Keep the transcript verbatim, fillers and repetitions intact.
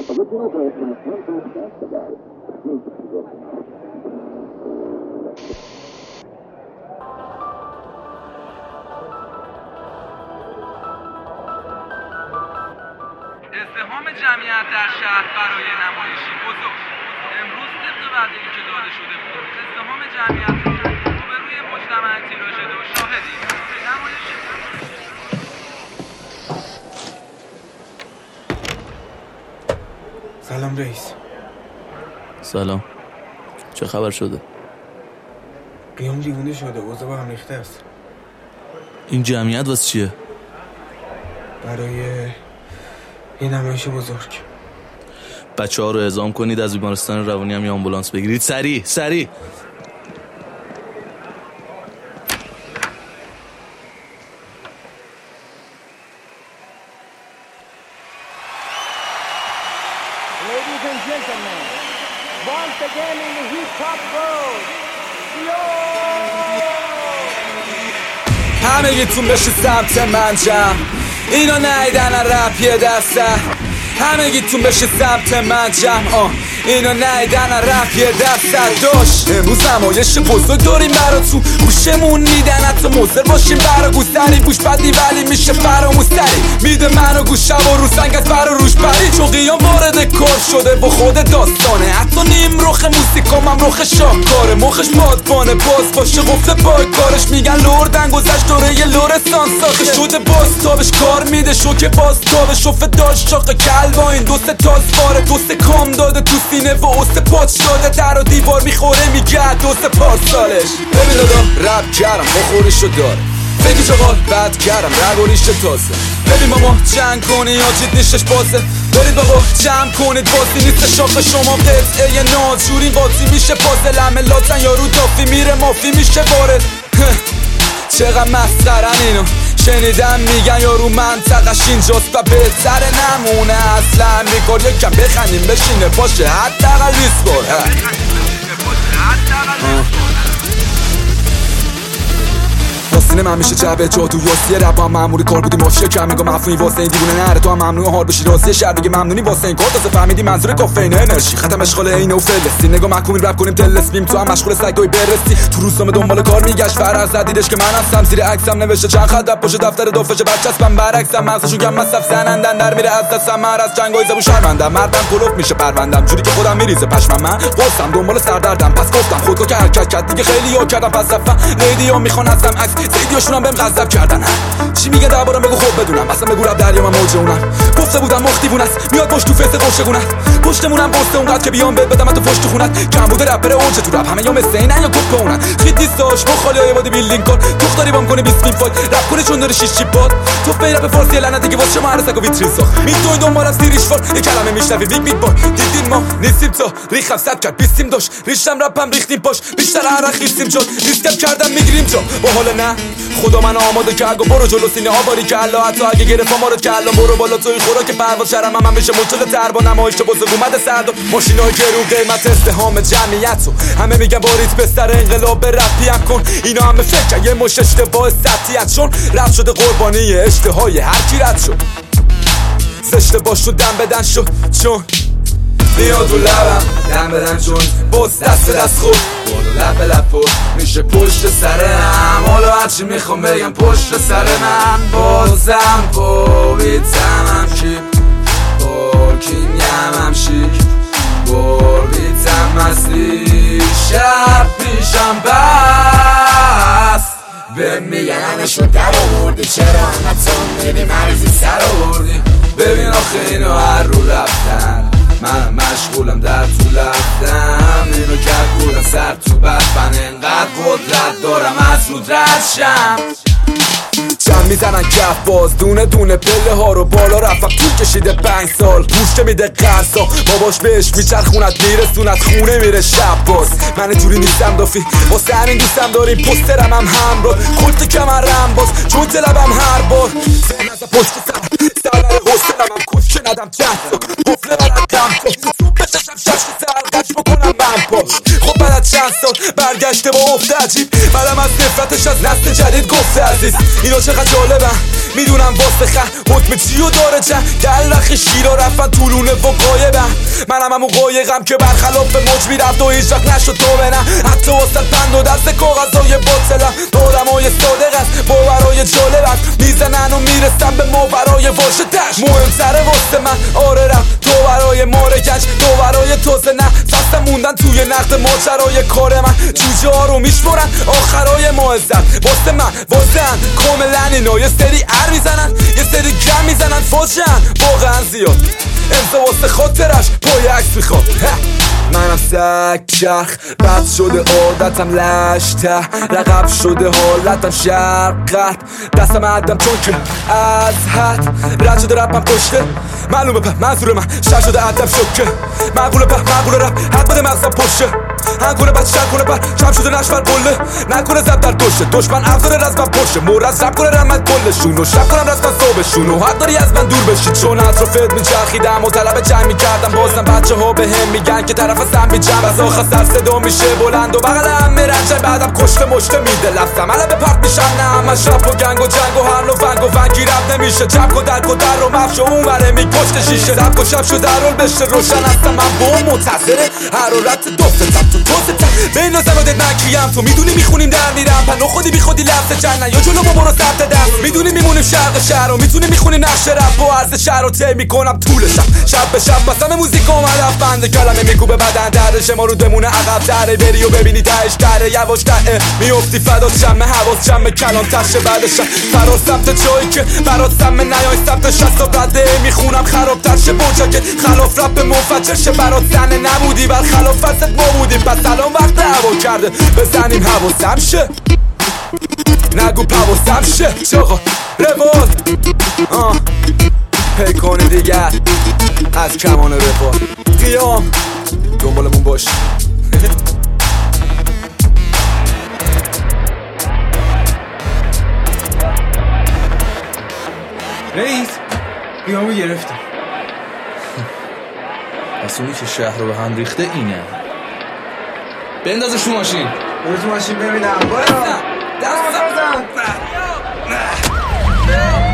ازدحام جمعیت در شهر برای نمایشی بزرگ. امروز طبق وعده‌ای که داده شده بود ازدحام جمعیت روبروی مجتمع تیراژده و شاهدیم. نمایشی سلام رئیس. سلام. چه خبر شده؟ قیام دیوونه شده، اوضاع با هم ریخته است. این جمعیت واسه چیه؟ برای یه نمایش بزرگ. بچه ها رو اعزام کنید، از بیمارستان روانی هم یه آمبولانس بگیرید. سریع سریع. Ladies and gentlemen, once again in the hip-hop world, yo! همگیتون بشه سمت من جمع، اینا نیدن رپ یه دسته. همگیتون بشه سمت من جمع، آه اینا نیدن رپ یه دسته. داشت امروز نمایش بزرگ داریم براتون، گوشمون میدن حتی مزر باشیم برا گوستری. گوش بدی ولی میشه فراموزتری، میده منو گوشم و رو سنگ از برا روش پری. چون قیام وارد کار شده با خود داستانه، حتی نیم رخ موسیقام هم رخ شاهکاره. مخش بادبانه باز باشه قفل پای کارش، میگن لردن گذشت دوره یه لورستان ساخته شده. باز تابش کار میده شو که باز تابش شفه داشت چاق کل با این دوست تاز باره. دوست کام داده تو سینه و اوست پاچ شده، در و دیوار میخوره میگه دوست پارسالش. ببین دادا رب کردم بخوریشو داره، بگی چقدر بد کردم رگوریش تازه. ببین ماما جنگ کنی یا جید نیشش بازه، برید بابا جمع کنید بازی نیست شاخ شما قطعه یه ناز. جوری قاطی میشه پازه لمه لاتن یارو دافی میره مافی میشه وارد. چقدر مسخرن اینو شنیدم میگن یارو منطقش اینجاست و بهتره نمونه اصلا. میکار یکم بخندیم بشینه باشه حداقل ریس بار. واسینه من میشه جبه جادو یاسیه رب هم مأموری کار بودی ماشیه کم میگم مفهومی واسه این دیوونه نره. تو هم ممنوع حال بشی راسیه شهر بگی ممنونی واسه این کار تازه فهمیدی منظور کافئین انرژی. ختم اشغال اینه و فلسطین نگاه محکومیم رپ کنیم تلسپیم. تو هم مشغول سگای برستی تو روزنامه دنبال کار میگشت فرق زد دیدش که من هستم. زیر عکسم نوشته چند خط رپ باشه دفتر دافشه برچسبم برعکسم. مغزشون گم مصرف زنندن در میره از دستم. من از جنگای زبون شرمندم مردم کلوف میشه پروندم جوری که خودم میریزه پشمم. من قصم دنبال سردردم پس گفتم خودکو که حرکت کرد دیگه خیلی ها کردم پس رفتم. ریدیو میخوان ازم عکس ویدیوشونم بهم غضب کردن. چی میگه دربارم بگو خود بدونم، اصلا بگو رب دریا من موج اونم. گفته بودم مختیبون است میاد پشت تو فست قشگونت، پشتمونم بسته اونقدر که بیام بهت بدم تو فشت خونت. کم بوده رپر اوج تو رپ همه یا مثل اینن یا کپ اونن. خیلی دیستاش با خالیای بادی بیلدینگ کن دختری بام کنه بیست فایت رپ کنه چون داره شیش چیپ باد. تو فیر رپ فارسی لعنتی که واسه ما هرسک و ویترین ساخت. میتونی دنبال از سیریش فور یه کلمه میشنوی ویک بیگ بار. دیدین ما نیستیم تا ریخم صد کرد بیستیم داش ریشتم رپم ریختیم پاش بیشتر عرق خیستیم جان ریسکم کردم میگیریم جا با حال نه خدا من آماده کرد و برو جلو سینه آباری که الله حتی اگه گرفت ما رو که الان برو بالا توی خوراک پرواز شرم هم, هم بشه مچل تر با نمایش بزرگ اومده سرد ماشینای گرون قیمت ازدحام جمعیت و همه میگن باریت بستر انقلاب رپی هم کن. اینا همه فکر یه مش اشتباه سطحیت چون رد شده قربانی اشتهای هر کی رد شد زشته باش رو دم بدن شد چون بیاد و لبم دم بدن چون باز دست دست خود بالا لب لب پر میشه پشت سرم. حالا هرچی میخوام بگم پشت سر من بازم باویتم کی پارکینگ هم شیک باویتم اصلی شب پیشم بس به میگنشو در آوردی چرا انتون میدی مریضی سر آوردی. ببین آخه اینو هر رو رفتن من مشغولم در تو لفتم اینو کرد سر تو بد من انقدر قدرت دارم از رود رد شم. چند میزنن کف باز دونه دونه پله ها رو بالا رفتم طول کشیده پنج سال گوش که میده قرصا باباش بهش میچرخونت میرسونت خونه میره شب باز. من جوری نیستم دافی واسه همین دوستم داریم پسترم هم همراه کلت کمرم باز چون لبم هر بار سن از پشت سر سر حسنم هم کش که ندم چند سا قفله برد دم کن بچشم شش سر قش بکنم من پاش خب بعد از چند سال برگشته با افت عجیب. بعدم از نفرتش از نسل جدید گفته عزیز اینا چقدر جالبن میدونم واسه خر حکم چیو داره جن دلخ شیرا رفتن طولونه و قایبن. منم همون قایقم که برخلاف موج میرفت و هیچ وقت نشد تو بنم حتی واسه پند و دست کاغذای باطلم. دارمای صادق است باورای جالب است میزنن و میرسن به ماورای واشتش. مهمتره واسه من آره رم تو برای ماره گنج تو برای توزه نه فستم موندن توی نقد ماجرای کار من. جوجه ها رو میشمرن آخرای ما عزت واسه من واسه ان کاملا اینا یه سری ار میزنن یه سری کم میزنن فاجن واقعا زیاد امضا واسه خاطرش پای عکس میخواد. منم سگ چرخ بد شده عادتم لشته رقب شده حالتم شرقت دستم عدم چون که از حد رد شده رپم پشته معلومه په منظور من شر شده عدم شکه معقوله په معقوله رپ حد بده مغزم پشه هنگونه بد شر کنه پر کم شده نشور بله نکنه زب در دشه دشمن افزاره رزمم پشه مورز رپ کنه رمت کلشون و شب کنم رزمم صبحشون و حق داری از من دور بشید چون اطرافت میچرخیدم و طلب جنگ میکردم بازم بچه ها به هم میگن که طرف سم بیجم از آخر سر صدا میشه بلند و بغل هم میرنجه بعدم کشته مشته میده لفتم الان به پرت میشم نه همش رپ و گنگ و جنگ و هر نو ونگ و ونگی رب نمیشه جمع و درک و در رو مفش و اون وره میکشته شیشه زب و شب شو در رول بشه روشن هستم من با منتظره حرارت دفتم تو توستم بین و زنادت من کیم تو میدونی میخونیم در میرم پنو خودی بی خودی لفظ جنن یا جلو با برو سبت دست میدونی میمونیم شرق شهر و میتونی میخونیم نقش رپ و عرض شهر رو طی میکنم طولشم شب به شب بسم موزیک اومد رفت بند کلمه میکوبه بدن دردش ما رو دمونه عقب تره بری و ببینی تهش تره یواش تره میافتی فدا شمه حواس جمع کلان تشه بعدشم فراز سمت جایی که برات سمه نیای سمت شست و بده میخونم خراب ترشه بوجا که خلاف رپ منفجر شه برات زنه نبودی بر خلاف فست ما بودیم پس الان وقت هوا کرده بزنیم حواسم شه نگو پواسم شه چاقا روال آه پی کنی دیگر از کمان رفال قیام دنبالمون باش. رئیس قیامو گرفتم. پس اونی که شهر رو به هم ریخته اینه. بندازش تو ماشین برو تو ماشین ببینم. برو دست دست بزن.